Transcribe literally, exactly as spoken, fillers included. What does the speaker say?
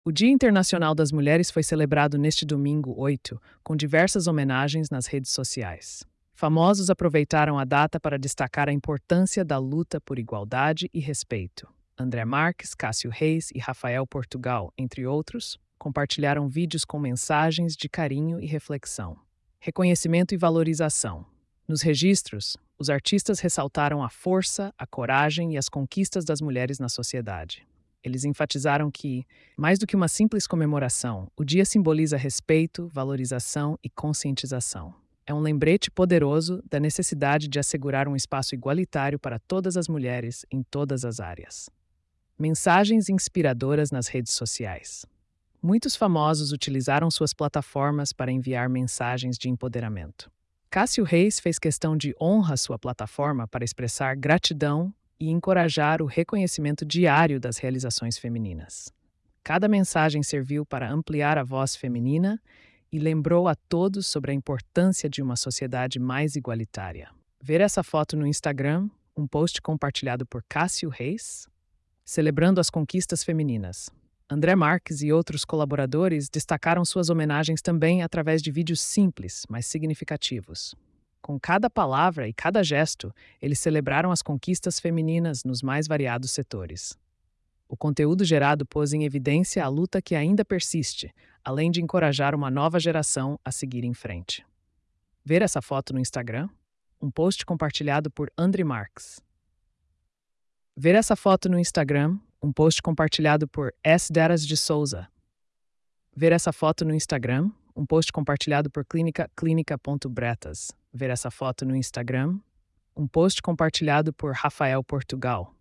O Dia Internacional das Mulheres foi celebrado neste domingo oito, com diversas homenagens nas redes sociais. Famosos aproveitaram a data para destacar a importância da luta por igualdade e respeito. André Marques, Cássio Reis e Rafael Portugal, entre outros, compartilharam vídeos com mensagens de carinho e reflexão. Reconhecimento e valorização. Nos registros, os artistas ressaltaram a força, a coragem e as conquistas das mulheres na sociedade. Eles enfatizaram que, mais do que uma simples comemoração, o dia simboliza respeito, valorização e conscientização. É um lembrete poderoso da necessidade de assegurar um espaço igualitário para todas as mulheres em todas as áreas. Mensagens inspiradoras nas redes sociais. Muitos famosos utilizaram suas plataformas para enviar mensagens de empoderamento. Cássio Reis fez questão de honrar sua plataforma para expressar gratidão e encorajar o reconhecimento diário das realizações femininas. Cada mensagem serviu para ampliar a voz feminina e lembrou a todos sobre a importância de uma sociedade mais igualitária. Ver essa foto no Instagram, um post compartilhado por Cássio Reis, celebrando as conquistas femininas. André Marques e outros colaboradores destacaram suas homenagens também através de vídeos simples, mas significativos. Com cada palavra e cada gesto, eles celebraram as conquistas femininas nos mais variados setores. O conteúdo gerado pôs em evidência a luta que ainda persiste, além de encorajar uma nova geração a seguir em frente. Ver essa foto no Instagram? Um post compartilhado por André Marques. Ver essa foto no Instagram? Um post compartilhado por S. Deras de Souza. Ver essa foto no Instagram? Um post compartilhado por clínica clínica.bretas. Ver essa foto no Instagram? Um post compartilhado por Rafael Portugal.